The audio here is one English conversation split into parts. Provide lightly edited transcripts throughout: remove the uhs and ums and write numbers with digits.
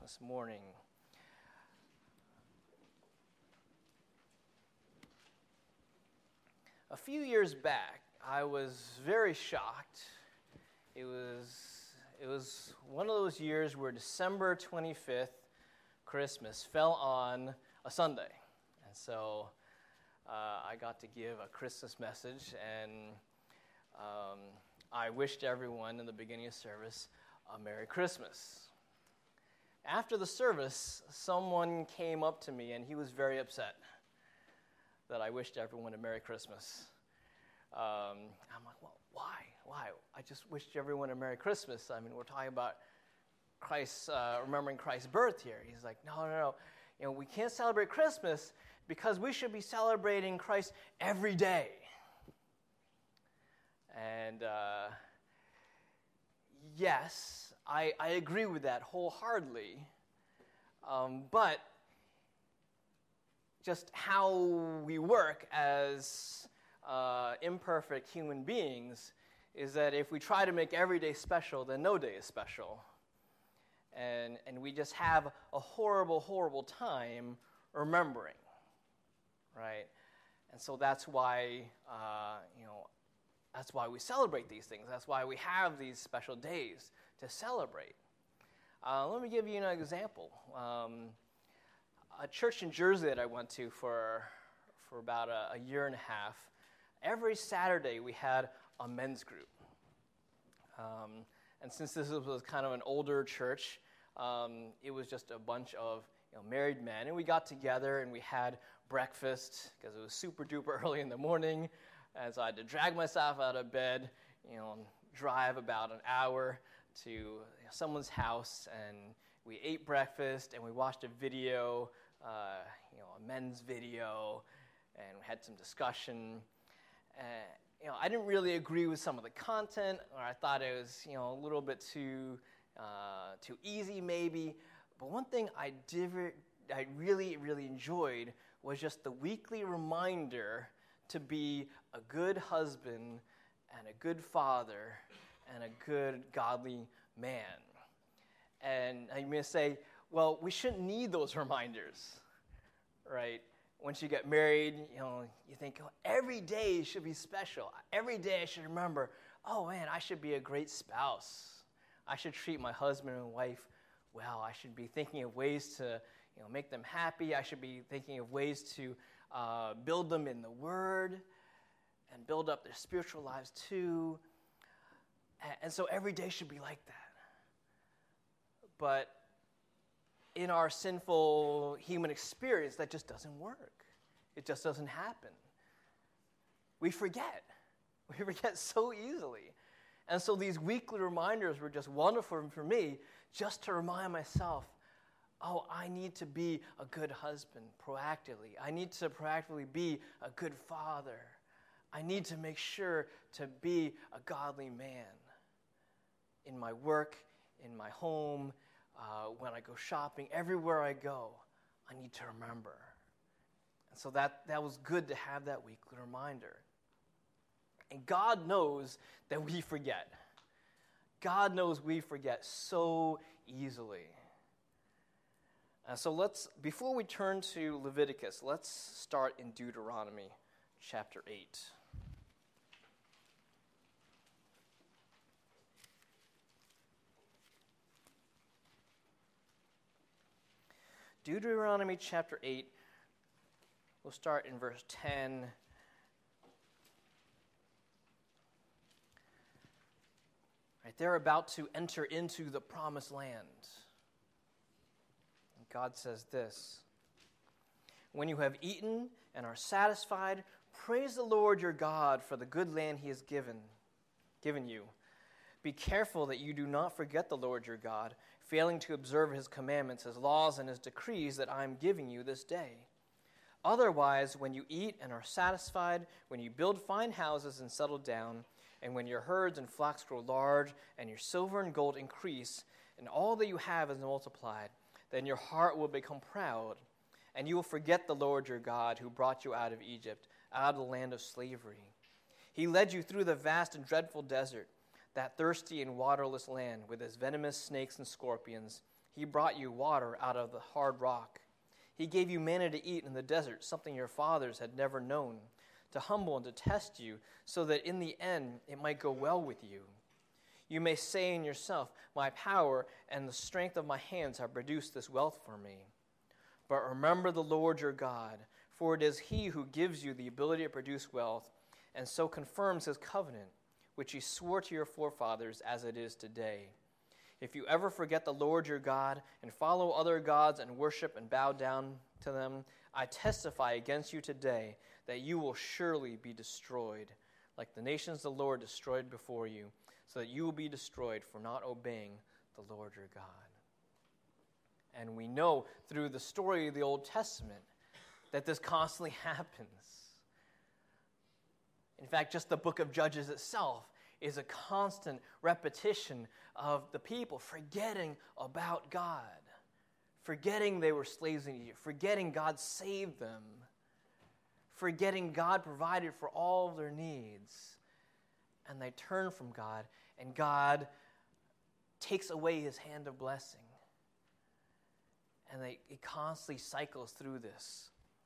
this morning. A few years back, I was very shocked. It was one of those years where December 25th, Christmas, fell on a Sunday. And so I got to give a Christmas message, and I wished everyone in the beginning of service a Merry Christmas. After the service, someone came up to me, and he was very upset that I wished everyone a Merry Christmas. I'm like, well, why? I just wished everyone a Merry Christmas. I mean, we're talking about Christ, remembering Christ's birth here. He's like, no. You know, we can't celebrate Christmas because we should be celebrating Christ every day. And yes, I agree with that wholeheartedly. But just how we work as imperfect human beings is that if we try to make every day special, then no day is special. And we just have a horrible, horrible time remembering, right? And so that's why, that's why we celebrate these things. That's why we have these special days to celebrate. Let me give you an example. A church in Jersey that I went to for about a year and a half, every Saturday we had a men's group. And since this was kind of an older church, it was just a bunch of married men. And we got together and we had breakfast because it was super duper early in the morning. And so I had to drag myself out of bed, drive about an hour to someone's house, and we ate breakfast and we watched a video, a men's video, and we had some discussion. I didn't really agree with some of the content, or I thought it was a little bit too easy maybe. But one thing I really, really enjoyed was just the weekly reminder to be a good husband and a good father and a good godly man. And you may say, well, we shouldn't need those reminders, right? Once you get married, you think, every day should be special. Every day I should remember, oh man, I should be a great spouse. I should treat my husband and wife well. I should be thinking of ways to make them happy. I should be thinking of ways to build them in the Word and build up their spiritual lives too. And so every day should be like that. But in our sinful human experience, that just doesn't work. It just doesn't happen. We forget. We forget so easily. And so these weekly reminders were just wonderful for me, just to remind myself, oh, I need to be a good husband proactively. I need to proactively be a good father. I need to make sure to be a godly man in my work, in my home, when I go shopping, everywhere I go, I need to remember. And so that was good to have that weekly reminder. And God knows that we forget. God knows we forget so easily. So before we turn to Leviticus, let's start in Deuteronomy chapter 8. Deuteronomy chapter 8, we'll start in verse 10. Right, they're about to enter into the promised land. And God says this, "When you have eaten and are satisfied, praise the Lord your God for the good land he has given you. Be careful that you do not forget the Lord your God, failing to observe his commandments, his laws, and his decrees that I am giving you this day. Otherwise, when you eat and are satisfied, when you build fine houses and settle down, and when your herds and flocks grow large, and your silver and gold increase, and all that you have is multiplied, then your heart will become proud, and you will forget the Lord your God who brought you out of Egypt, out of the land of slavery. He led you through the vast and dreadful desert, that thirsty and waterless land with its venomous snakes and scorpions, He brought you water out of the hard rock. He gave you manna to eat in the desert, something your fathers had never known, to humble and to test you, so that in the end it might go well with you. You may say in yourself, my power and the strength of my hands have produced this wealth for me. But remember the Lord your God, for it is he who gives you the ability to produce wealth, and so confirms his covenant, which he swore to your forefathers as it is today. If you ever forget the Lord your God and follow other gods and worship and bow down to them, I testify against you today that you will surely be destroyed, like the nations the Lord destroyed before you, so that you will be destroyed for not obeying the Lord your God. And we know through the story of the Old Testament that this constantly happens. In fact, just the book of Judges itself is a constant repetition of the people forgetting about God, forgetting they were slaves in Egypt, forgetting God saved them, forgetting God provided for all of their needs. And they turn from God, and God takes away his hand of blessing. And it constantly cycles through this.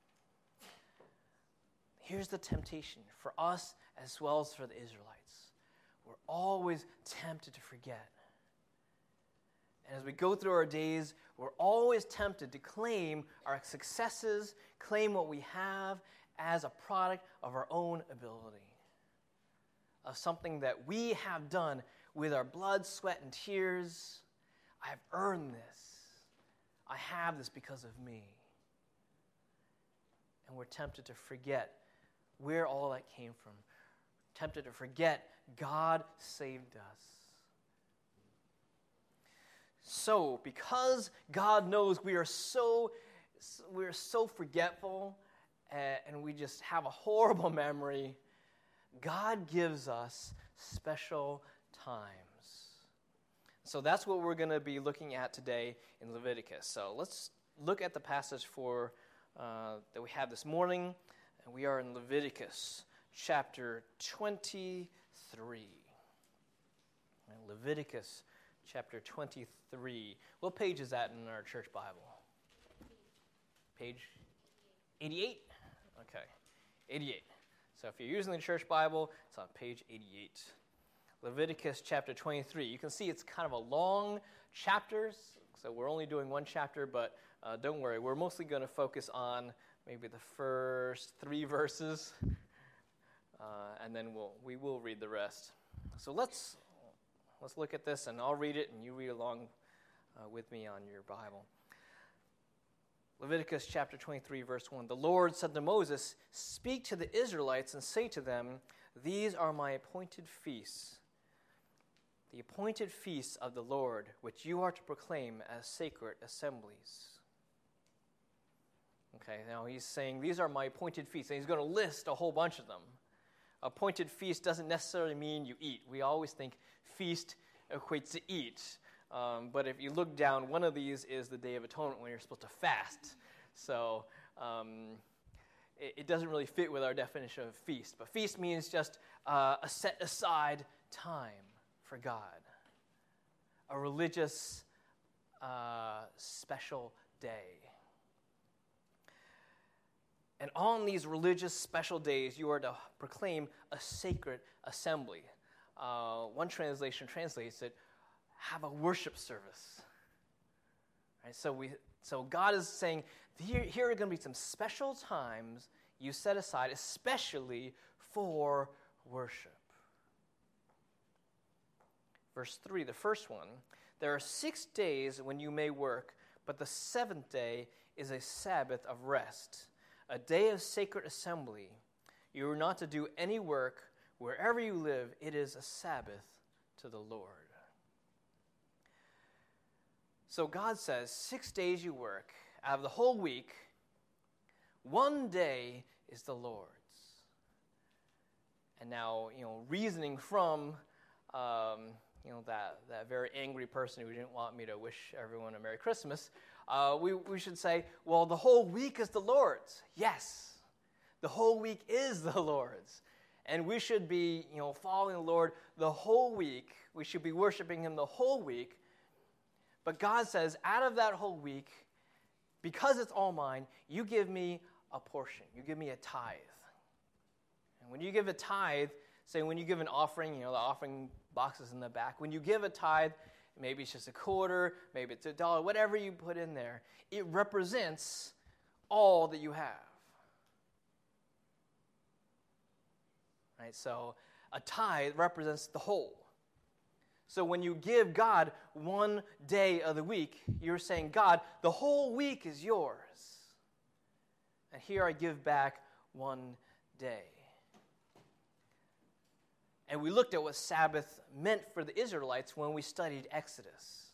Here's the temptation for us as well as for the Israelites. We're always tempted to forget. And as we go through our days, we're always tempted to claim our successes, claim what we have as a product of our own ability, of something that we have done with our blood, sweat, and tears. I've earned this. I have this because of me. And we're tempted to forget where all that came from. Tempted to forget God saved us. So, because God knows we are so forgetful and we just have a horrible memory, God gives us special times. So that's what we're going to be looking at today in Leviticus. So let's look at the passage that we have this morning. And we are in Leviticus chapter 23. Leviticus chapter 23. What page is that in our church Bible? Page 88? Okay, 88. So if you're using the church Bible, it's on page 88. Leviticus chapter 23. You can see it's kind of a long chapter, so we're only doing one chapter, but don't worry. We're mostly going to focus on maybe the first 3 verses, and then we will read the rest. So let's look at this, and I'll read it, and you read along with me on your Bible. Leviticus chapter 23, verse 1. The Lord said to Moses, "Speak to the Israelites and say to them, these are my appointed feasts, the appointed feasts of the Lord, which you are to proclaim as sacred assemblies." Okay, now he's saying, these are my appointed feasts, and he's going to list a whole bunch of them. Appointed feast doesn't necessarily mean you eat. We always think feast equates to eat. But if you look down, one of these is the Day of Atonement when you're supposed to fast. So it doesn't really fit with our definition of feast. But feast means just a set aside time for God. A religious special day. And on these religious special days, you are to proclaim a sacred assembly. One translation translates it, have a worship service. Right? So God is saying, here are going to be some special times you set aside, especially for worship. Verse 3, the first one, there are 6 days when you may work, but the 7th day is a Sabbath of rest, a day of sacred assembly. You are not to do any work. Wherever you live, it is a Sabbath to the Lord. So God says, 6 days you work. Out of the whole week, 1 day is the Lord's. And now, reasoning from, that very angry person who didn't want me to wish everyone a Merry Christmas, we should say, well, the whole week is the Lord's. Yes, the whole week is the Lord's. And we should be, following the Lord the whole week. We should be worshiping him the whole week. But God says, out of that whole week, because it's all mine, you give me a portion. You give me a tithe. And when you give a tithe, say when you give an offering, the offering box is in the back. When you give a tithe, maybe it's just a quarter, maybe it's $1, whatever you put in there, it represents all that you have. Right? So a tithe represents the whole. So when you give God one day of the week, you're saying, God, the whole week is yours. And here I give back one day. And we looked at what Sabbath meant for the Israelites when we studied Exodus.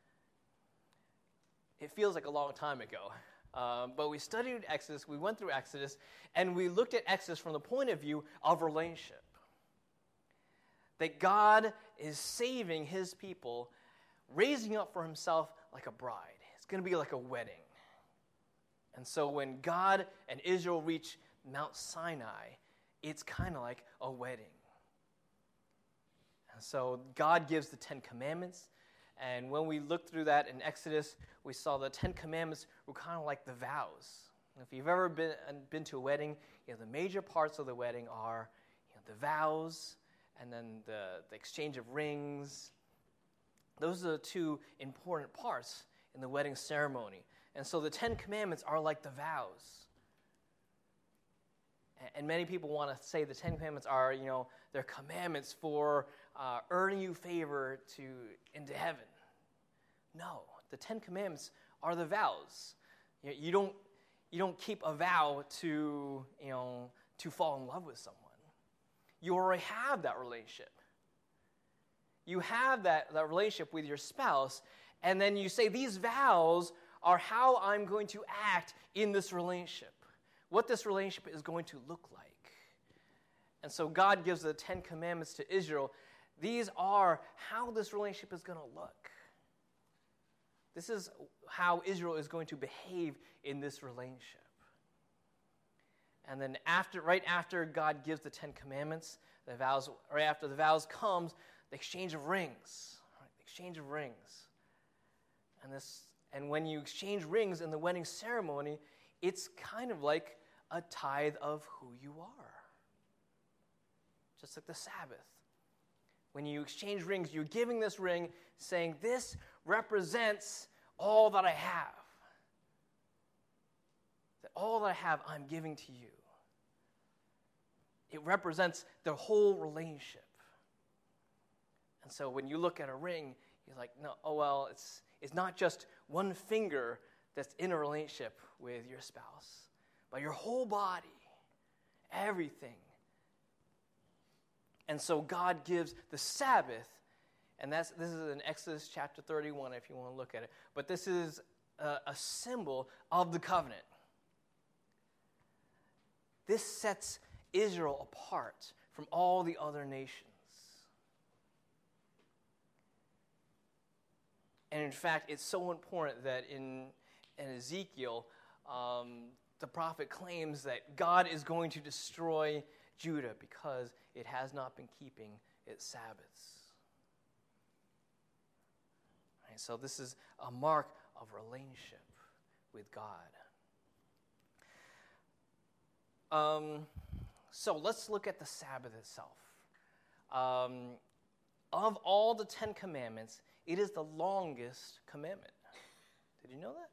It feels like a long time ago. But we studied Exodus, we went through Exodus, and we looked at Exodus from the point of view of relationship. That God is saving his people, raising up for himself like a bride. It's going to be like a wedding. And so when God and Israel reach Mount Sinai, it's kind of like a wedding. And so God gives the 10 Commandments. And when we looked through that in Exodus, we saw the 10 Commandments were kind of like the vows. If you've ever been to a wedding, the major parts of the wedding are the vows and then the exchange of rings. Those are the two important parts in the wedding ceremony. And so the 10 Commandments are like the vows. And many people want to say the 10 Commandments are, they're commandments for earning you favor into heaven. No, the 10 Commandments are the vows. You don't keep a vow to fall in love with someone. You already have that relationship. You have that relationship with your spouse, and then you say, these vows are how I'm going to act in this relationship, what this relationship is going to look like. And so God gives the 10 Commandments to Israel. These are how this relationship is going to look. This is how Israel is going to behave in this relationship. And then right after God gives the 10 Commandments, right after the vows comes the exchange of rings. Right, the exchange of rings. And when you exchange rings in the wedding ceremony, it's kind of like a tithe of who you are. Just like the Sabbath. When you exchange rings, you're giving this ring saying, this represents all that I have. That all that I have, I'm giving to you. It represents the whole relationship. And so when you look at a ring, you're like, no, it's not just one finger that's in a relationship with your spouse, but your whole body, everything. And so God gives the Sabbath, and this is in Exodus chapter 31 if you want to look at it, but this is a symbol of the covenant. This sets Israel apart from all the other nations. And in fact, it's so important that in Ezekiel, the prophet claims that God is going to destroy Judah because it has not been keeping its Sabbaths. Right, so this is a mark of relationship with God. So let's look at the Sabbath itself. Of all the 10 Commandments, it is the longest commandment. Did you know that?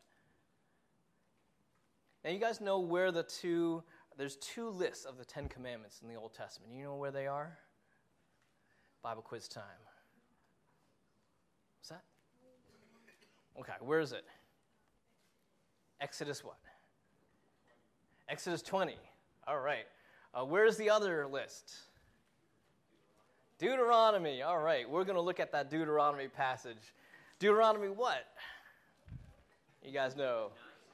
Now you guys know where there's two lists of the 10 Commandments in the Old Testament. You know where they are? Bible quiz time. What's that? Okay, where is it? Exodus what? Exodus 20. All right. Where's the other list? Deuteronomy. All right. We're going to look at that Deuteronomy passage. Deuteronomy what? You guys know?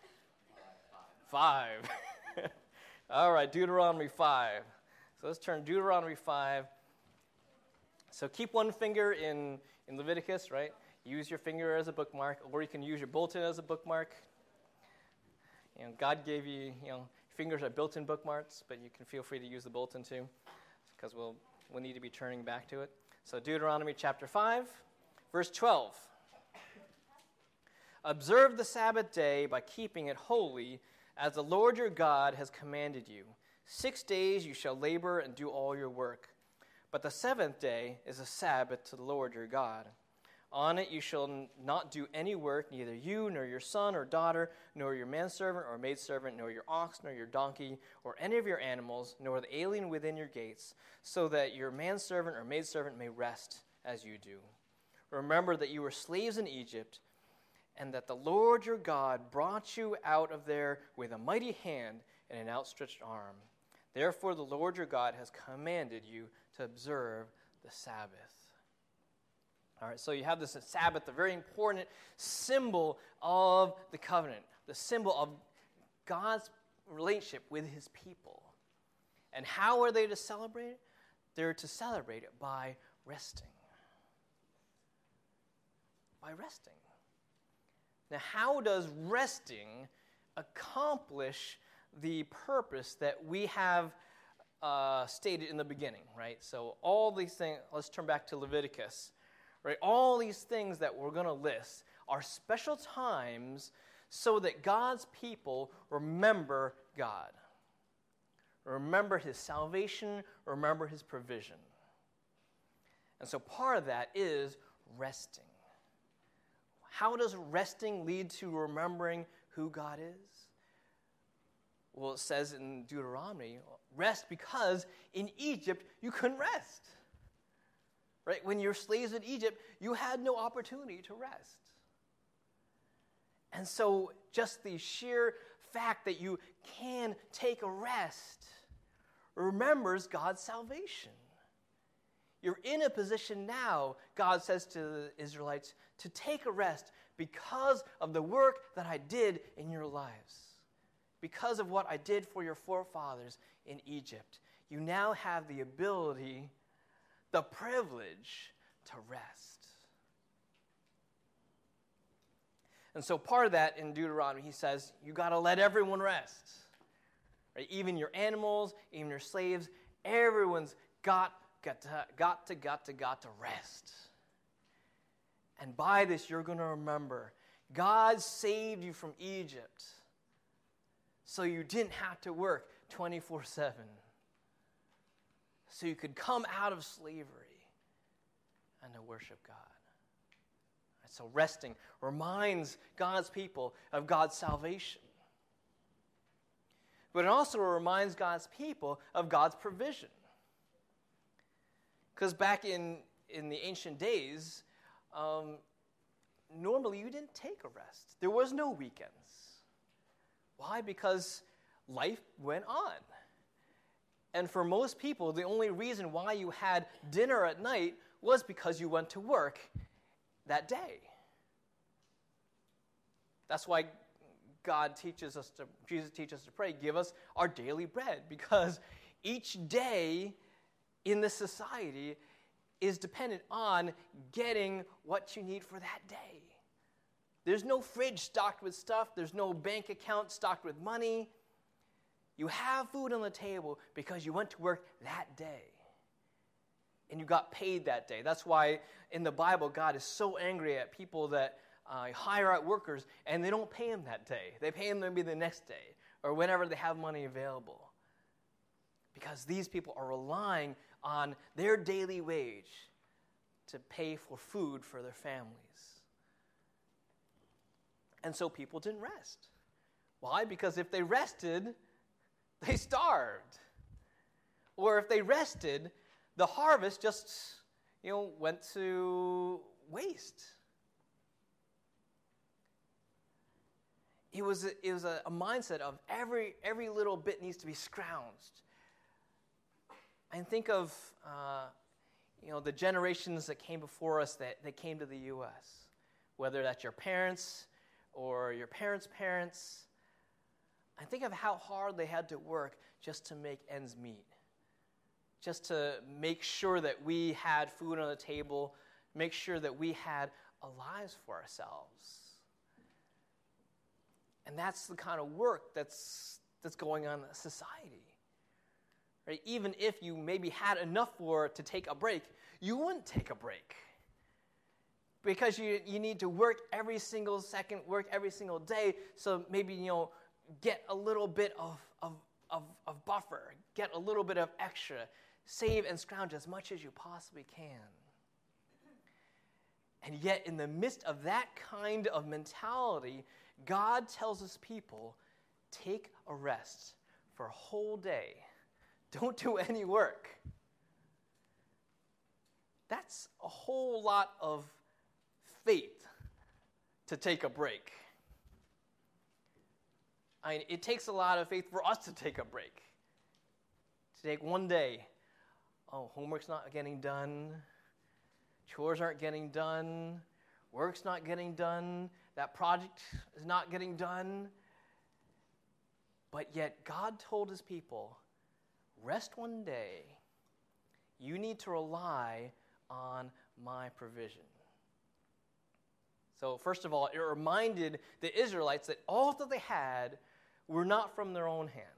5. All right. Deuteronomy 5. So let's turn Deuteronomy 5. So keep one finger in Leviticus, right? Use your finger as a bookmark, or you can use your bulletin as a bookmark. God gave you, fingers are built-in bookmarks, but you can feel free to use the bulletin too, because we'll need to be turning back to it. So Deuteronomy chapter 5, verse 12. Observe the Sabbath day by keeping it holy, as the Lord your God has commanded you. 6 days you shall labor and do all your work. But the seventh day is a Sabbath to the Lord your God. On it you shall not do any work, neither you, nor your son or daughter, nor your manservant or maidservant, nor your ox, nor your donkey, or any of your animals, nor the alien within your gates, so that your manservant or maidservant may rest as you do. Remember that you were slaves in Egypt, and that the Lord your God brought you out of there with a mighty hand and an outstretched arm. Therefore the Lord your God has commanded you to observe the Sabbath. All right, so you have this Sabbath, the very important symbol of the covenant, the symbol of God's relationship with his people. And how are they to celebrate it? They're to celebrate it by resting. By resting. Now, how does resting accomplish the purpose that we have stated in the beginning, right? So all these things, let's turn back to Leviticus. Right, all these things that we're going to list are special times so that God's people remember God. Remember his salvation, remember his provision. And so part of that is resting. How does resting lead to remembering who God is? Well, it says in Deuteronomy, rest because in Egypt you couldn't rest. Right? When you're slaves in Egypt, you had no opportunity to rest. And so just the sheer fact that you can take a rest remembers God's salvation. You're in a position now, God says to the Israelites, to take a rest because of the work that I did in your lives. Because of what I did for your forefathers in Egypt. You now have the ability, the privilege to rest. And so part of that in Deuteronomy, he says, you got to let everyone rest. Right? Even your animals, even your slaves, everyone's got to rest. And by this, you're going to remember, God saved you from Egypt so you didn't have to work 24/7. So you could come out of slavery and to worship God. So resting reminds God's people of God's salvation. But it also reminds God's people of God's provision. Because back in the ancient days, normally you didn't take a rest. There was no weekends. Why? Because life went on. And for most people, the only reason why you had dinner at night was because you went to work that day. That's why Jesus teaches us to pray, give us our daily bread, because each day in this society is dependent on getting what you need for that day. There's no fridge stocked with stuff. There's no bank account stocked with money. You have food on the table because you went to work that day. And you got paid that day. That's why in the Bible, God is so angry at people that hire out workers and they don't pay them that day. They pay them maybe the next day or whenever they have money available. Because these people are relying on their daily wage to pay for food for their families. And so people didn't rest. Why? Because if they rested, they starved. Or if they rested, the harvest just, went to waste. It was a mindset of every little bit needs to be scrounged. And think of the generations that came before us that came to the U.S., whether that's your parents or your parents' parents. And think of how hard they had to work just to make ends meet, just to make sure that we had food on the table, make sure that we had lives for ourselves. And that's the kind of work that's going on in society. Right? Even if you maybe had enough to take a break, you wouldn't take a break. because you need to work every single second, work every single day, so maybe, get a little bit of buffer, get a little bit of extra, save and scrounge as much as you possibly can. And yet, in the midst of that kind of mentality, God tells his people, take a rest for a whole day. Don't do any work. That's a whole lot of faith to take a break. I mean, it takes a lot of faith for us to take a break. To take one day. Oh, homework's not getting done. Chores aren't getting done. Work's not getting done. That project is not getting done. But yet God told his people, rest one day. You need to rely on my provision. So first of all, it reminded the Israelites that all that they had were not from their own hand.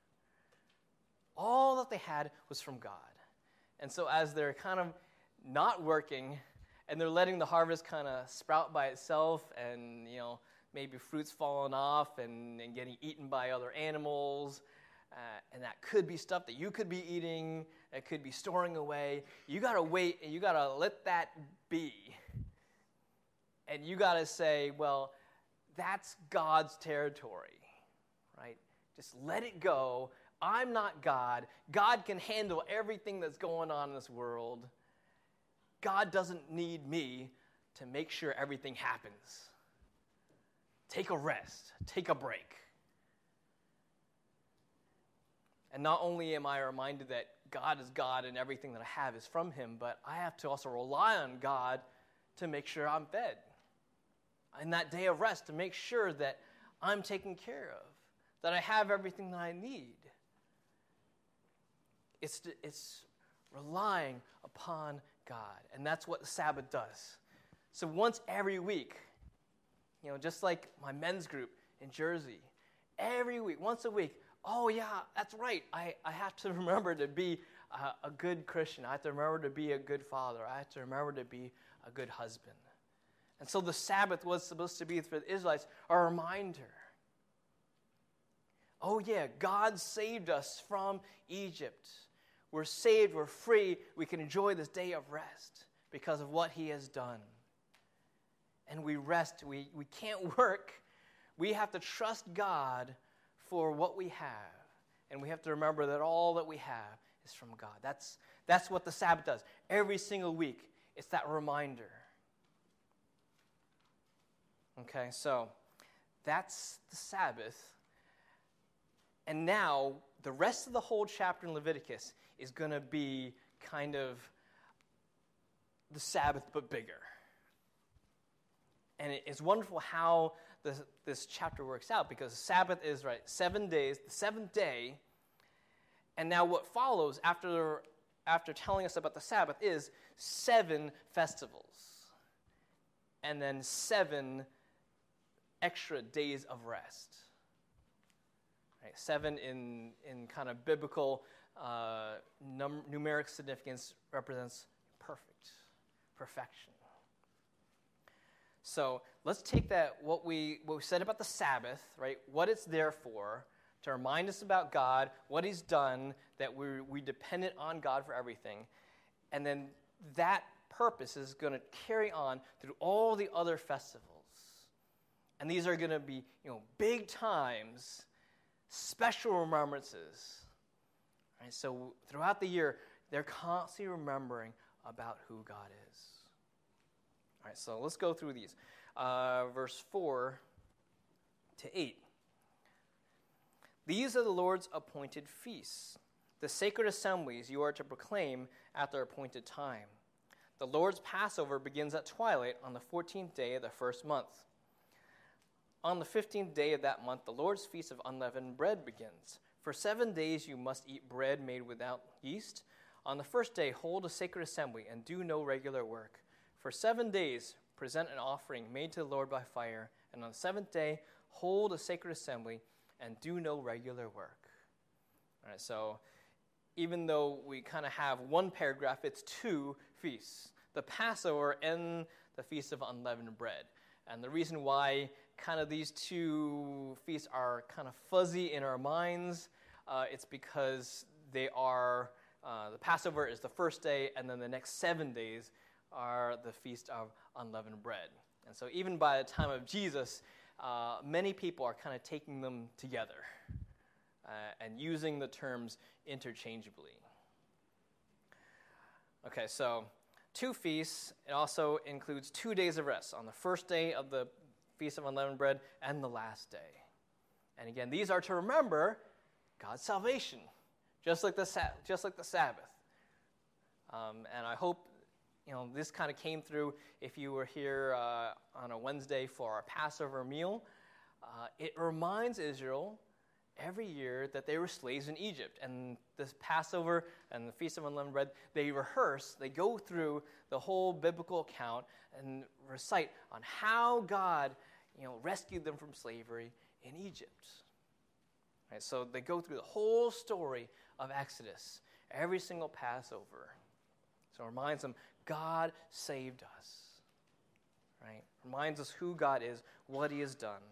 All that they had was from God. And so as they're kind of not working and they're letting the harvest kind of sprout by itself and, maybe fruits falling off and getting eaten by other animals, and that could be stuff that you could be eating, that could be storing away. You got to wait and you got to let that be. And you got to say, well, that's God's territory, right? Just let it go. I'm not God. God can handle everything that's going on in this world. God doesn't need me to make sure everything happens. Take a rest. Take a break. And not only am I reminded that God is God and everything that I have is from him, but I have to also rely on God to make sure I'm fed. In that day of rest, to make sure that I'm taken care of, that I have everything that I need. It's relying upon God, and that's what the Sabbath does. So once every week, just like my men's group in Jersey, every week, once a week, oh yeah, that's right, I have to remember to be a good Christian. I have to remember to be a good father. I have to remember to be a good husband. And so the Sabbath was supposed to be for the Israelites a reminder. Oh yeah, God saved us from Egypt. We're saved, we're free, we can enjoy this day of rest because of what he has done. And we rest, we can't work. We have to trust God for what we have. And we have to remember that all that we have is from God. That's what the Sabbath does. Every single week, it's that reminder. Okay, so that's the Sabbath. And now, the rest of the whole chapter in Leviticus is going to be kind of the Sabbath, but bigger. And it's wonderful how this chapter works out, because Sabbath is, 7 days, the seventh day. And now what follows after telling us about the Sabbath is 7 festivals. And then 7 extra days of rest. Right? 7 in kind of biblical numeric significance represents perfection. So let's take that, what we said about the Sabbath, right? What it's there for, to remind us about God, what he's done, that we dependent on God for everything. And then that purpose is going to carry on through all the other festivals. And these are going to be, big times, special remembrances. Right? So throughout the year, they're constantly remembering about who God is. All right, so let's go through these. Verse 4 to 8. These are the Lord's appointed feasts, the sacred assemblies you are to proclaim at their appointed time. The Lord's Passover begins at twilight on the 14th day of the first month. On the 15th day of that month, the Lord's Feast of Unleavened Bread begins. For 7 days you must eat bread made without yeast. On the first day, hold a sacred assembly and do no regular work. For 7 days, present an offering made to the Lord by fire. And on the seventh day, hold a sacred assembly and do no regular work. All right, so even though we kind of have one paragraph, it's 2 feasts. the Passover and the Feast of Unleavened Bread. And the reason why kind of these two feasts are kind of fuzzy in our minds, it's because they are, the Passover is the first day, and then the next 7 days are the Feast of Unleavened Bread. And so even by the time of Jesus, many people are kind of taking them together and using the terms interchangeably. Okay, so 2 feasts. It also includes 2 days of rest on the first day of the Feast of Unleavened Bread and the last day. And again, these are to remember God's salvation, just like the Sabbath. And I hope this kind of came through if you were here on a Wednesday for our Passover meal. It reminds Israel every year that they were slaves in Egypt. And this Passover and the Feast of Unleavened Bread, they go through the whole biblical account and recite on how God rescued them from slavery in Egypt. Right, so they go through the whole story of Exodus, every single Passover. So it reminds them, God saved us. Right? Reminds us who God is, what he has done.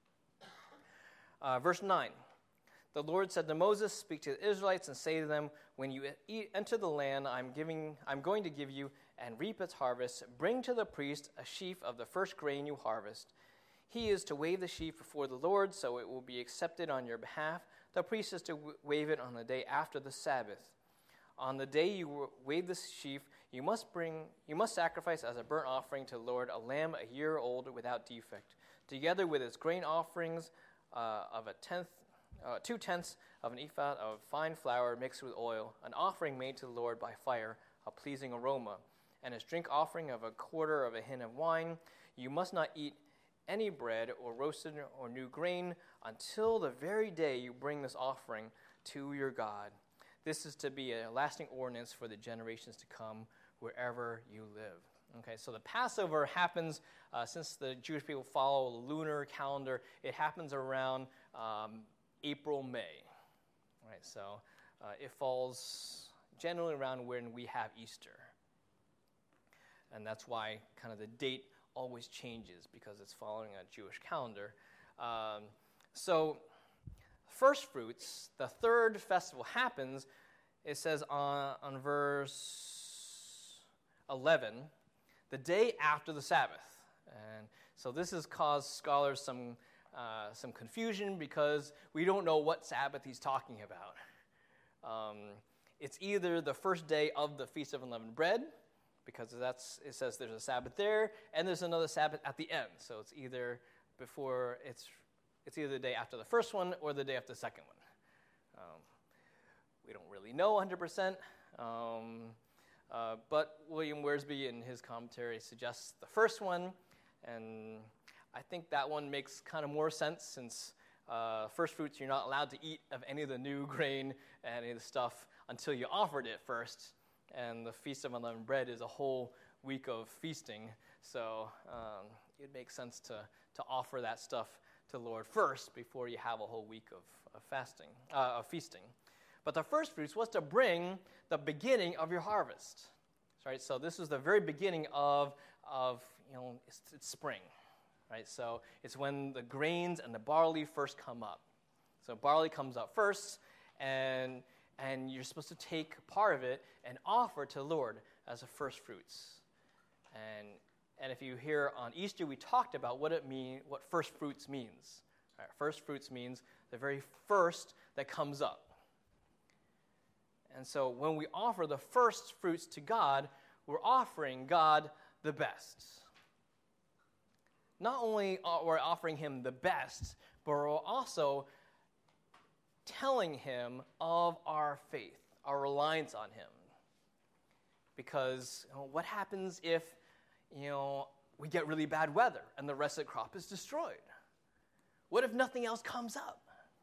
Verse 9. The Lord said to Moses, "Speak to the Israelites and say to them, when you enter the land I'm going to give you and reap its harvest, bring to the priest a sheaf of the first grain you harvest. He is to wave the sheaf before the Lord, so it will be accepted on your behalf. The priest is to wave it on the day after the Sabbath. On the day you wave the sheaf, you must sacrifice as a burnt offering to the Lord a lamb a year old without defect, together with its grain offerings of 2/10 of an ephah of fine flour mixed with oil, an offering made to the Lord by fire, a pleasing aroma, and its drink offering of 1/4 of a hin of wine. You must not eat any bread or roasted or new grain until the very day you bring this offering to your God. This is to be a lasting ordinance for the generations to come wherever you live." Okay, so the Passover happens, since the Jewish people follow the lunar calendar, it happens around April, May. Right, so it falls generally around when we have Easter. And that's why kind of the date always changes, because it's following a Jewish calendar. So first fruits, the third festival happens, it says on verse 11, the day after the Sabbath. And so this has caused scholars some confusion, because we don't know what Sabbath he's talking about. It's either the first day of the Feast of Unleavened Bread, because it says there's a Sabbath there, and there's another Sabbath at the end. So it's either either the day after the first one or the day after the second one. We don't really know 100%, but William Wiersbe in his commentary suggests the first one, and I think that one makes kind of more sense, since first fruits, you're not allowed to eat of any of the new grain and any of the stuff until you offered it first. And the Feast of Unleavened Bread is a whole week of feasting, so it makes sense to offer that stuff to the Lord first before you have a whole week of feasting. But the first fruits was to bring the beginning of your harvest. Right? So this is the very beginning of it's spring. Right? So it's when the grains and the barley first come up. So barley comes up first, and you're supposed to take part of it and offer to the Lord as a first fruits. And if you hear on Easter, we talked about what first fruits means. Right? First fruits means the very first that comes up. And so when we offer the first fruits to God, we're offering God the best. Not only are we offering him the best, but we're also telling him of our faith, our reliance on him. Because what happens if we get really bad weather and the rest of the crop is destroyed? What if nothing else comes up?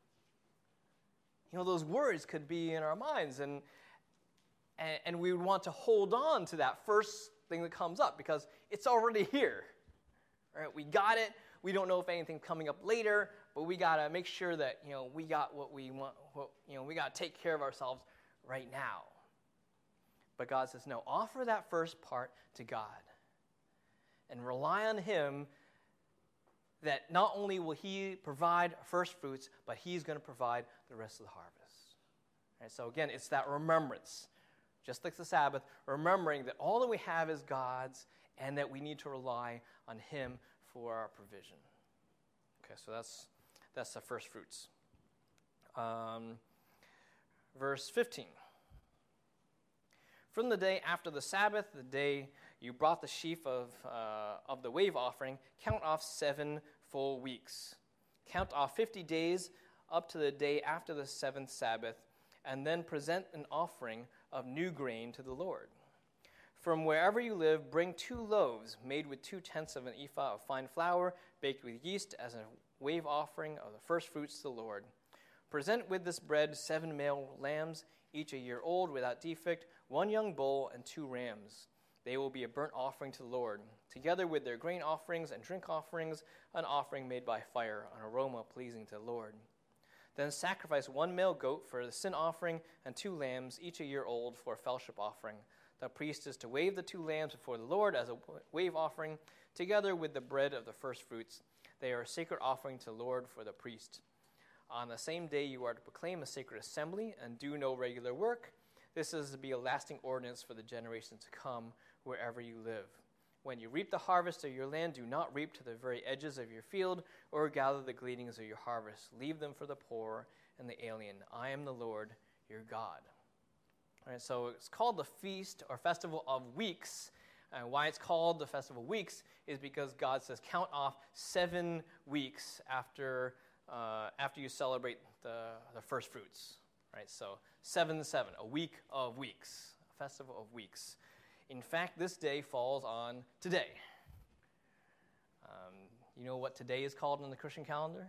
Those worries could be in our minds, and we would want to hold on to that first thing that comes up, because it's already here. Right? We got it. We don't know if anything's coming up later, but we got to make sure that we got what we want. We got to take care of ourselves right now. But God says, no, offer that first part to God and rely on him, that not only will he provide first fruits, but he's going to provide the rest of the harvest. Right, so again, it's that remembrance. Just like the Sabbath, remembering that all that we have is God's and that we need to rely on him for our provision. Okay, so that's the first fruits. Verse 15. From the day after the Sabbath, the day you brought the sheaf of the wave offering, count off 7 full weeks. Count off 50 days up to the day after the 7th Sabbath, and then present an offering of new grain to the Lord. From wherever you live, bring 2 loaves made with 2/10 of an ephah of fine flour, baked with yeast, as a wave offering of the first fruits to the Lord. Present with this bread 7 male lambs, each a year old, without defect, 1 young bull, and 2 rams. They will be a burnt offering to the Lord, together with their grain offerings and drink offerings, an offering made by fire, an aroma pleasing to the Lord. Then sacrifice 1 male goat for the sin offering and 2 lambs, each a year old, for a fellowship offering. The priest is to wave the 2 lambs before the Lord as a wave offering, together with the bread of the first fruits. They are a sacred offering to the Lord for the priest. On the same day you are to proclaim a sacred assembly and do no regular work. This is to be a lasting ordinance for the generations to come, wherever you live. When you reap the harvest of your land, do not reap to the very edges of your field, or gather the gleanings of your harvest. Leave them for the poor and the alien. I am the Lord, your God. All right, so it's called the Feast or Festival of Weeks. And why it's called the Festival of Weeks is because God says count off 7 weeks after you celebrate the first fruits. Right, so 7-7, a week of weeks, a festival of weeks. In fact, this day falls on today. You know what today is called on the Christian calendar?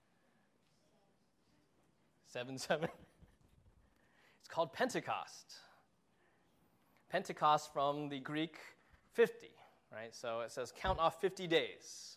7-7. It's called Pentecost. Pentecost from the Greek 50, right? So it says count off 50 days.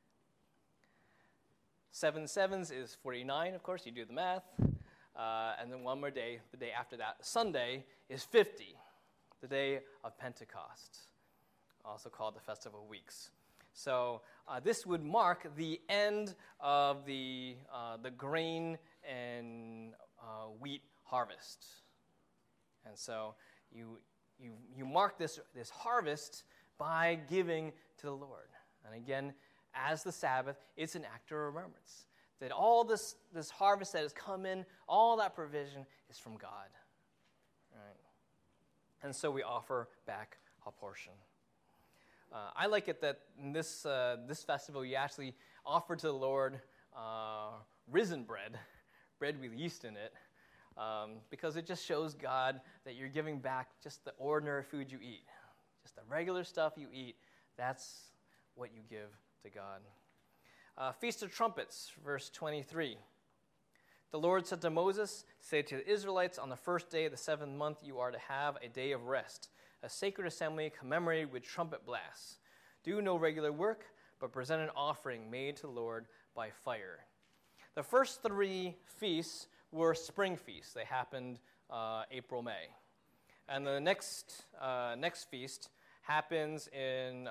7 sevens is 49, of course, you do the math. And then one more day, the day after that, Sunday, is 50, the day of Pentecost, also called the Festival of Weeks. So this would mark the end of the grain and wheat harvest. And so you mark this harvest by giving to the Lord. And again, as the Sabbath, it's an act of remembrance. That all this harvest that has come in, all that provision is from God. Right? And so we offer back a portion. I like it that in this festival you actually offer to the Lord risen bread with yeast in it, because it just shows God that you're giving back just the ordinary food you eat. Just the regular stuff you eat, that's what you give to God. Feast of Trumpets, verse 23. The Lord said to Moses, say to the Israelites, on the first day of the 7th month you are to have a day of rest, a sacred assembly commemorated with trumpet blasts. Do no regular work, but present an offering made to the Lord by fire. The first 3 feasts were spring feasts. They happened April, May. And the next feast happens in...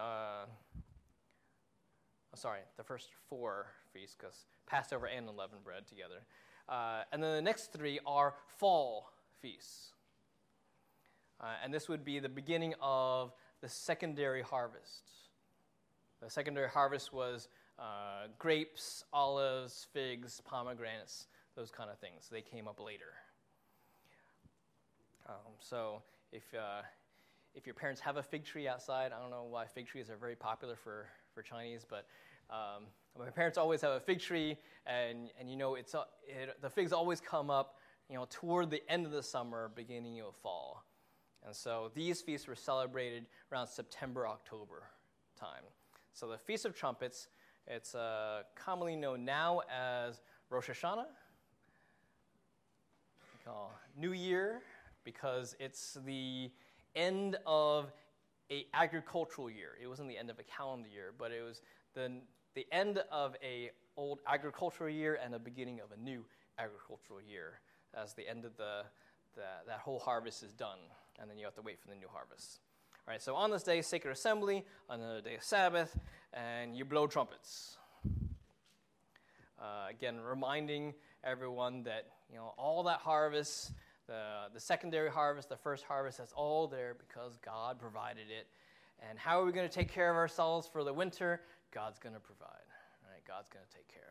the first 4 feasts, because Passover and unleavened bread together. And then the next 3 are fall feasts. And this would be the beginning of the secondary harvest. The secondary harvest was grapes, olives, figs, pomegranates, those kind of things. They came up later. So if your parents have a fig tree outside, I don't know why fig trees are very popular for Chinese, but my parents always have a fig tree, and you know the figs always come up, you know, toward the end of the summer, beginning of fall, and so these feasts were celebrated around September, October time. So the Feast of Trumpets, it's commonly known now as Rosh Hashanah, we call New Year, because it's the end of a agricultural year. It wasn't the end of a calendar year, but it was the end of a old agricultural year and the beginning of a new agricultural year, as the end of that whole harvest is done. and then you have to wait for the new harvest. All right, so on this day, sacred assembly, another day of Sabbath, and you blow trumpets. Again, reminding everyone that all that harvest, the secondary harvest, the first harvest, that's all there because God provided it. And how are we going to take care of ourselves for the winter? God's going to provide. All right, God's going to take care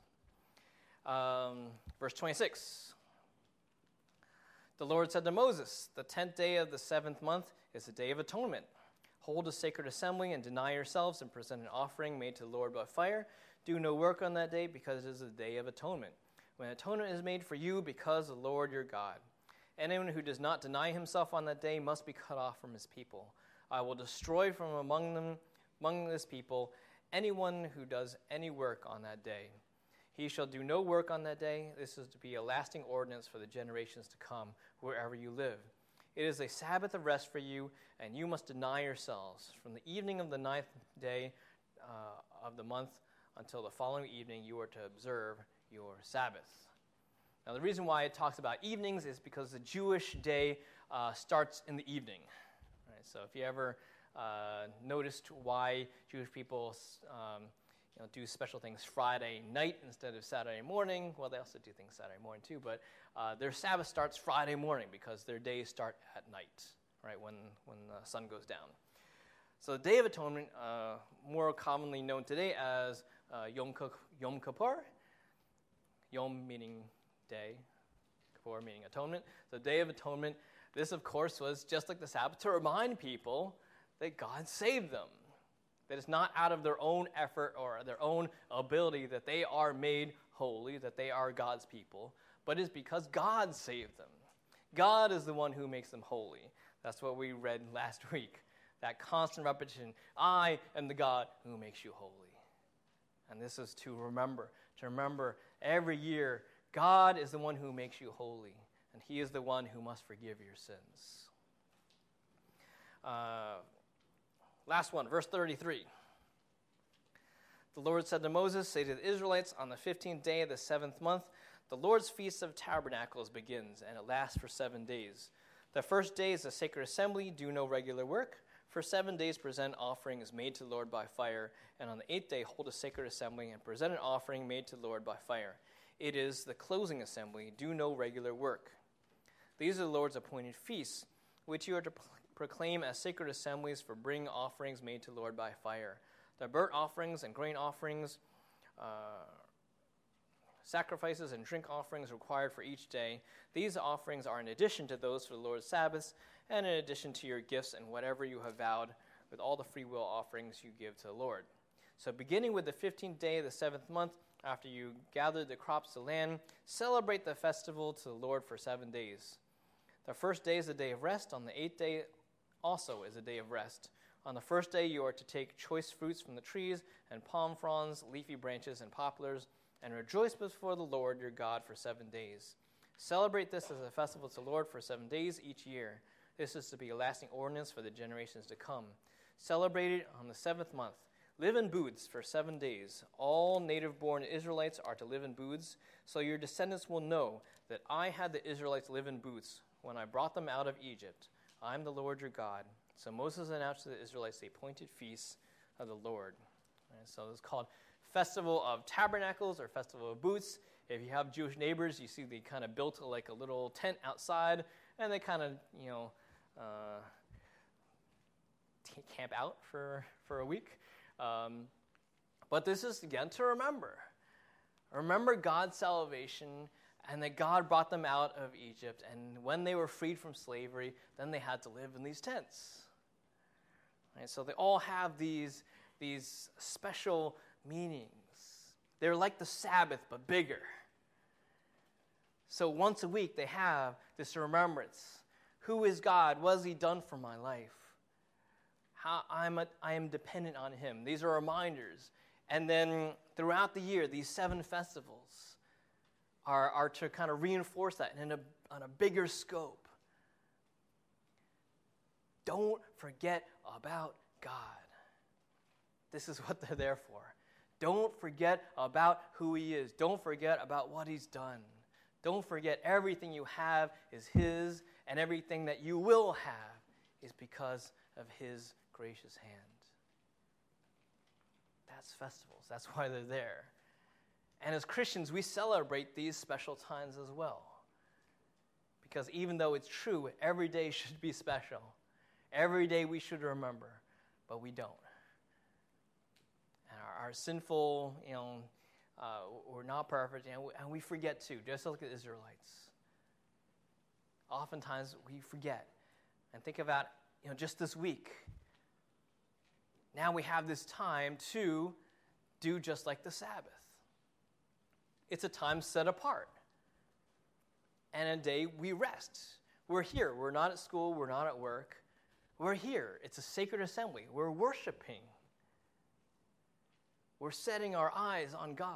of us. Verse 26. The Lord said to Moses, "The 10th day of the 7th month is the day of atonement. Hold a sacred assembly and deny yourselves and present an offering made to the Lord by fire. Do no work on that day because it is a day of atonement, when atonement is made for you because of the Lord your God. Anyone who does not deny himself on that day must be cut off from his people. I will destroy from among this people anyone who does any work on that day. He shall do no work on that day. This is to be a lasting ordinance for the generations to come, wherever you live. It is a Sabbath of rest for you, and you must deny yourselves. From the evening of the 9th day of the month until the following evening, you are to observe your Sabbath." Now, the reason why it talks about evenings is because the Jewish day starts in the evening. Right? So if you ever noticed why Jewish people do special things Friday night instead of Saturday morning, well, they also do things Saturday morning too, but their Sabbath starts Friday morning because their days start at night, right, when the sun goes down. So the Day of Atonement, more commonly known today as Yom Kippur, Yom meaning day, Kippur meaning atonement. So Day of Atonement, this of course was just like the Sabbath to remind people that God saved them. That it's not out of their own effort or their own ability that they are made holy, that they are God's people, but it's because God saved them. God is the one who makes them holy. That's what we read last week. That constant repetition, I am the God who makes you holy. And this is to remember every year, God is the one who makes you holy, and he is the one who must forgive your sins. Last one, verse 33. The Lord said to Moses, "Say to the Israelites, on the 15th day of the 7th month, the Lord's Feast of Tabernacles begins, and it lasts for 7 days. The first day is a sacred assembly, do no regular work. For 7 days present offerings made to the Lord by fire, and on the 8th day hold a sacred assembly and present an offering made to the Lord by fire. It is the closing assembly, do no regular work. These are the Lord's appointed feasts, which you are to proclaim as sacred assemblies for bringing offerings made to the Lord by fire. The burnt offerings and grain offerings, sacrifices and drink offerings required for each day. These offerings are in addition to those for the Lord's Sabbaths, and in addition to your gifts and whatever you have vowed, with all the freewill offerings you give to the Lord. So beginning with the 15th day of the 7th month, after you gather the crops of the land, celebrate the festival to the Lord for 7 days. The first day is a day of rest. On the 8th day also is a day of rest. On the first day you are to take choice fruits from the trees and palm fronds, leafy branches, and poplars, and rejoice before the Lord your God for 7 days. Celebrate this as a festival to the Lord for 7 days each year. This is to be a lasting ordinance for the generations to come. Celebrate it on the 7th month. Live in booths for 7 days. All native-born Israelites are to live in booths, so your descendants will know that I had the Israelites live in booths when I brought them out of Egypt. I am the Lord your God." So Moses announced to the Israelites the appointed feasts of the Lord. And so it's called Festival of Tabernacles or Festival of Booths. If you have Jewish neighbors, you see they kind of built like a little tent outside, and they kind of, camp out for a week. But this is, again, to remember. Remember God's salvation and that God brought them out of Egypt. And when they were freed from slavery, then they had to live in these tents. Right? So they all have these special meanings. They're like the Sabbath, but bigger. So once a week, they have this remembrance. Who is God? What has he done for my life? How I am dependent on him. These are reminders. And then throughout the year, these 7 festivals are to kind of reinforce that on a bigger scope. Don't forget about God. This is what they're there for. Don't forget about who he is. Don't forget about what he's done. Don't forget everything you have is his, and everything that you will have is because of his gracious hand. That's festivals. That's why they're there. And as Christians, we celebrate these special times as well. Because even though it's true, every day should be special. Every day we should remember, but we don't. And our sinful, we're not perfect, and we forget too, just like the Israelites. Oftentimes we forget. And think about, just this week. Now we have this time to do just like the Sabbath. It's a time set apart. And a day we rest. We're here. We're not at school. We're not at work. We're here. It's a sacred assembly. We're worshiping. We're setting our eyes on God.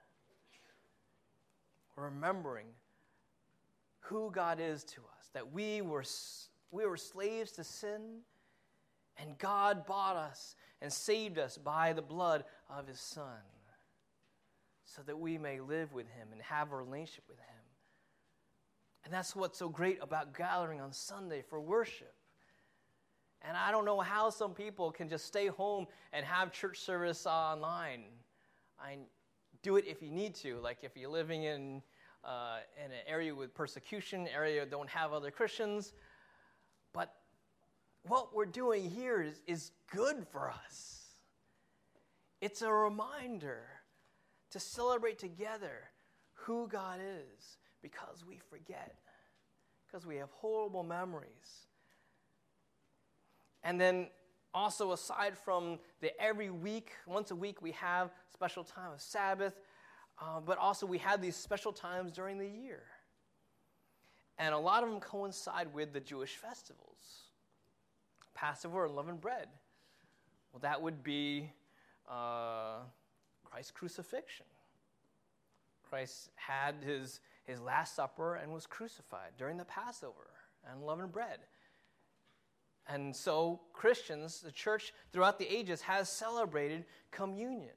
We're remembering who God is to us, that we were slaves to sin, and God bought us and saved us by the blood of his Son, so that we may live with him and have a relationship with him. And that's what's so great about gathering on Sunday for worship. And I don't know how some people can just stay home and have church service online. Do it if you need to. Like if you're living in an area with persecution, area that don't have other Christians. But what we're doing here is good for us. It's a reminder to celebrate together who God is, because we forget, because we have horrible memories. And then also, aside from every week, once a week, we have special time of Sabbath, but also we have these special times during the year. And a lot of them coincide with the Jewish festivals. Passover and unleavened bread. Well, that would be Christ's crucifixion. Christ had his Last Supper and was crucified during the Passover and unleavened bread. And so Christians, the church throughout the ages, has celebrated communion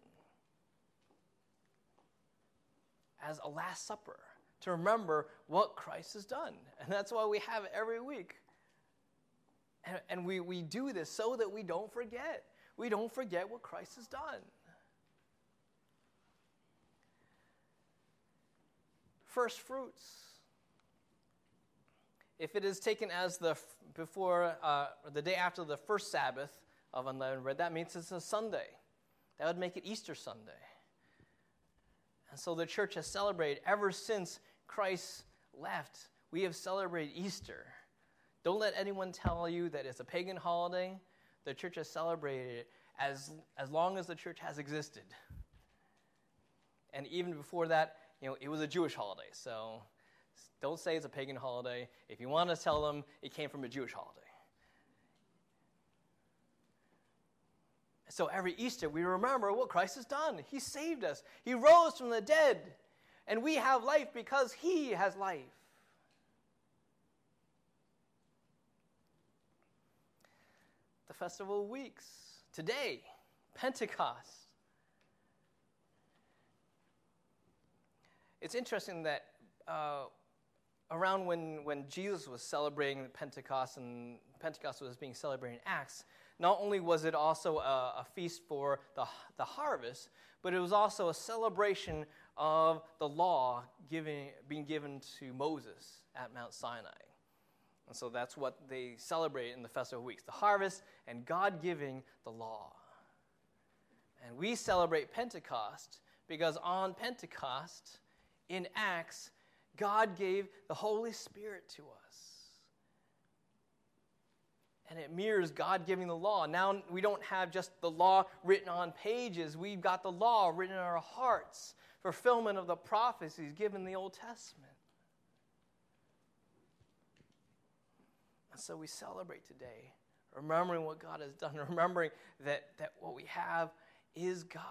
as a Last Supper to remember what Christ has done. And that's why we have it every week. And we do this so that we don't forget. We don't forget what Christ has done. First fruits. If it is taken as the day after the first Sabbath of unleavened bread, that means it's a Sunday. That would make it Easter Sunday. And so the church has celebrated ever since Christ left. We have celebrated Easter. Don't let anyone tell you that it's a pagan holiday. The church has celebrated it as long as the church has existed. And even before that, it was a Jewish holiday. So don't say it's a pagan holiday. If you want to tell them, it came from a Jewish holiday. So every Easter, we remember what Christ has done. He saved us. He rose from the dead. And we have life because he has life. The Festival of Weeks. Today, Pentecost. It's interesting that around when Jesus was celebrating Pentecost, and Pentecost was being celebrated in Acts, not only was it also a feast for the harvest, but it was also a celebration of the law being given to Moses at Mount Sinai. And so that's what they celebrate in the Festival of Weeks, the harvest and God giving the law. And we celebrate Pentecost because on Pentecost, in Acts, God gave the Holy Spirit to us. And it mirrors God giving the law. Now we don't have just the law written on pages. We've got the law written in our hearts. Fulfillment of the prophecies given in the Old Testament. And so we celebrate today, remembering what God has done, remembering that what we have is God's.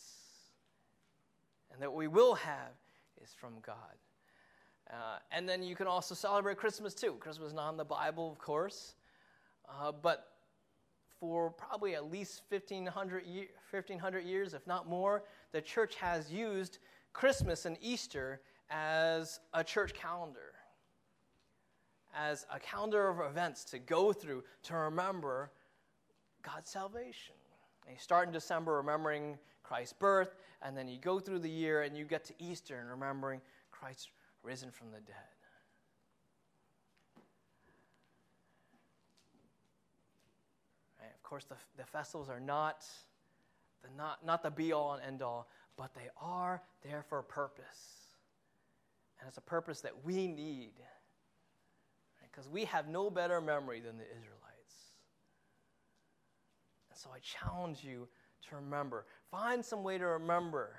And that what we will have is from God. And then you can also celebrate Christmas too. Christmas is not in the Bible, of course. But for probably at least 1,500 years, if not more, the church has used Christmas and Easter as a church calendar, as a calendar of events to go through to remember God's salvation. And you start in December remembering Christ's birth, and then you go through the year and you get to Easter and remembering Christ risen from the dead. Right? Of course, the festivals are not the be-all and end-all, but they are there for a purpose. And it's a purpose that we need. Because we have no better memory than the Israelites. And so I challenge you to remember. Find some way to remember.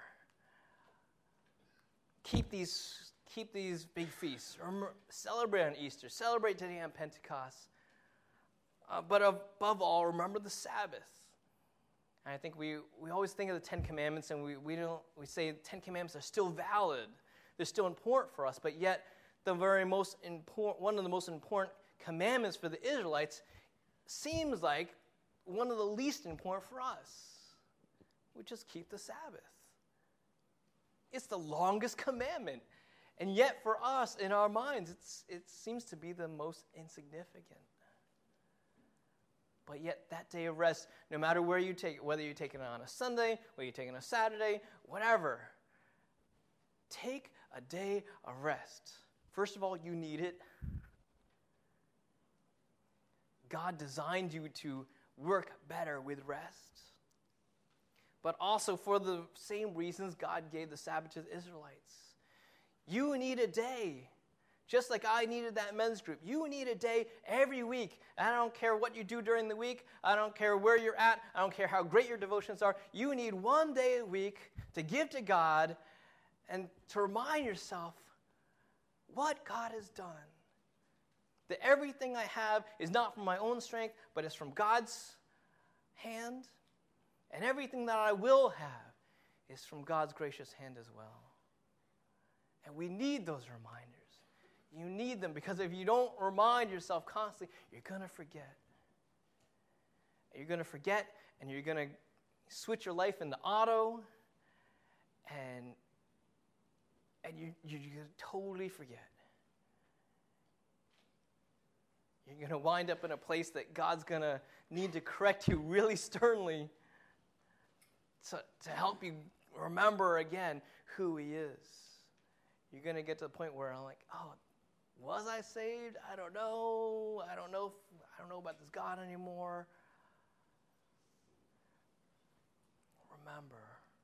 Keep these big feasts. Celebrate on Easter. Celebrate today on Pentecost. But above all, remember the Sabbath. And I think we always think of the Ten Commandments, and we say the Ten Commandments are still valid. They're still important for us, but yet one of the most important commandments for the Israelites seems like one of the least important for us. We just keep the Sabbath. It's the longest commandment. And yet for us, in our minds, it seems to be the most insignificant. But yet that day of rest, no matter where you take it, whether you take it on a Sunday, whether you take it on a Saturday, whatever, take a day of rest. First of all, you need it. God designed you to work better with rest. But also for the same reasons God gave the Sabbath to the Israelites. You need a day, just like I needed that men's group. You need a day every week. And I don't care what you do during the week. I don't care where you're at. I don't care how great your devotions are. You need one day a week to give to God and to remind yourself what God has done. That everything I have is not from my own strength, but it's from God's hand. And everything that I will have is from God's gracious hand as well. And we need those reminders. You need them, because if you don't remind yourself constantly, you're going to forget. You're going to forget, and you're going to switch your life into auto, and you're going to totally forget. You're going to wind up in a place that God's going to need to correct you really sternly to help you remember again who He is. You're going to get to the point where I'm like, oh, was I saved? I don't know. I don't know about this God anymore. Remember.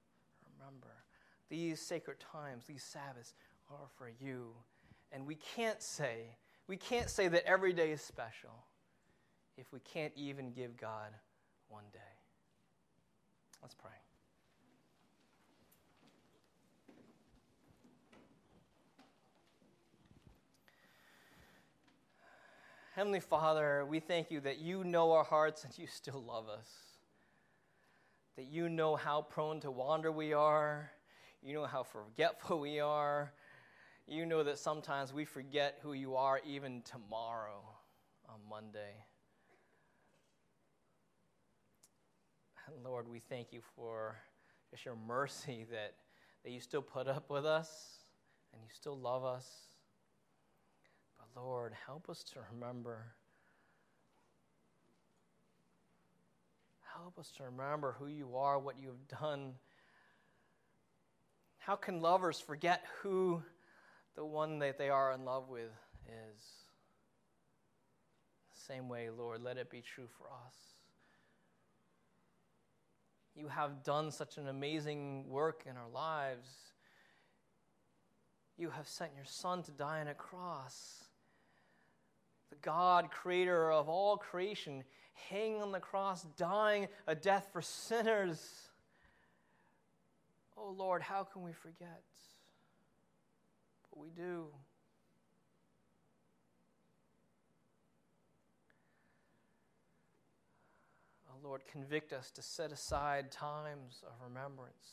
These sacred times, these Sabbaths are for you. And we can't say that every day is special if we can't even give God one day. Let's pray. Heavenly Father, we thank you that you know our hearts and you still love us. That you know how prone to wander we are. You know how forgetful we are. You know that sometimes we forget who you are even tomorrow on Monday. And Lord, we thank you for just your mercy that you still put up with us and you still love us. But Lord, help us to remember. Help us to remember who you are, what you have done. How can lovers forget who the one that they are in love with is? The same way, Lord, let it be true for us. You have done such an amazing work in our lives. You have sent your Son to die on a cross. The God, creator of all creation, hanging on the cross, dying a death for sinners. Oh Lord, how can we forget? But we do. Oh Lord, convict us to set aside times of remembrance,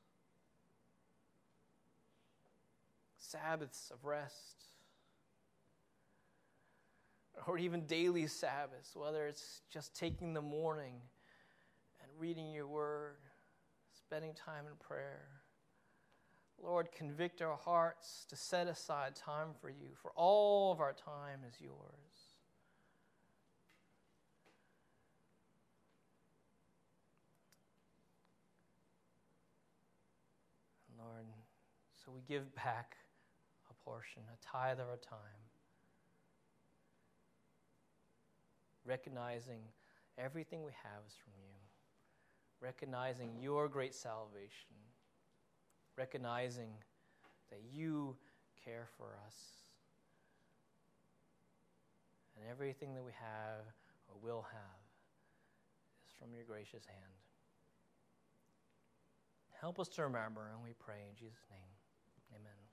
Sabbaths of rest, or even daily Sabbaths, whether it's just taking the morning and reading your word, spending time in prayer. Lord, convict our hearts to set aside time for you, for all of our time is yours. And Lord, so we give back a portion, a tithe of our time, recognizing everything we have is from you, recognizing your great salvation, recognizing that you care for us, and everything that we have or will have is from your gracious hand. Help us to remember, and we pray in Jesus' name. Amen.